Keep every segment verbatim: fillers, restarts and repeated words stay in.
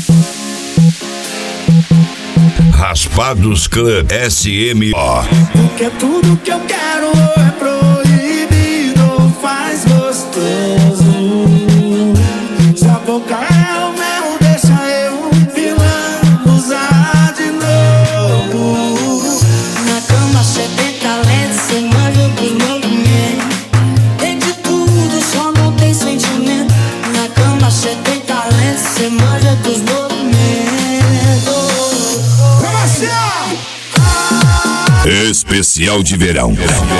Raspados Clã S M O. Porque tudo que eu quero é proibido, faz gostoso. Se a boca é o mel, deixa eu vilão usar de novo. Na cama cê tem talento, cê manja dos movimentos. Tem de tudo, só não tem sentimento. Na cama cê tem talento, cê manja dos movimentos. Especial de verão.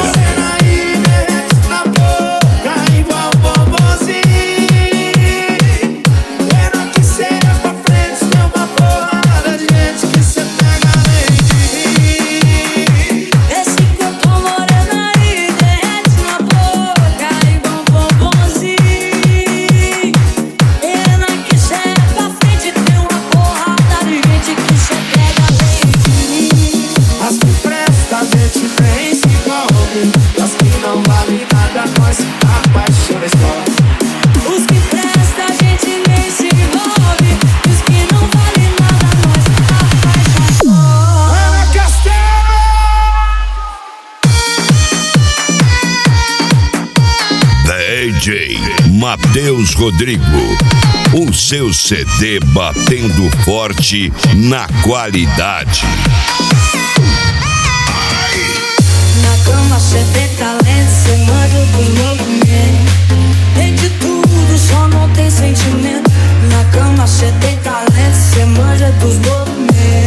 D J Matheus Rodrigo, o seu C D batendo forte na qualidade. Na cama cê tem talento, cê manja dos movimentos. Tem de tudo, só não tem sentimento. Na cama cê tem talento, cê manja dos movimentos.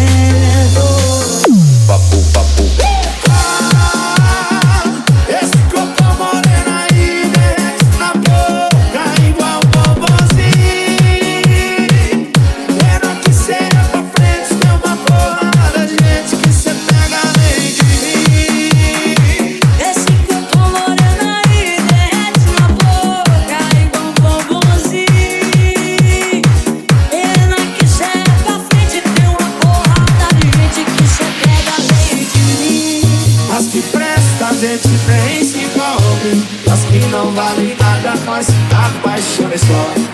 Papo, papo. Esse corpo moreno aí, desce na boca igual bobozinho. Vendo que cê é pra frente, tem uma porrada de gente que cê pega além de mim. Esse corpo moreno aí, desce na boca igual bobozinho. Vendo que cê é pra frente, tem uma porrada de gente que cê pega além de mim. As que presta, a gente vem se envolve. As que não valem nada, nós apaixona só.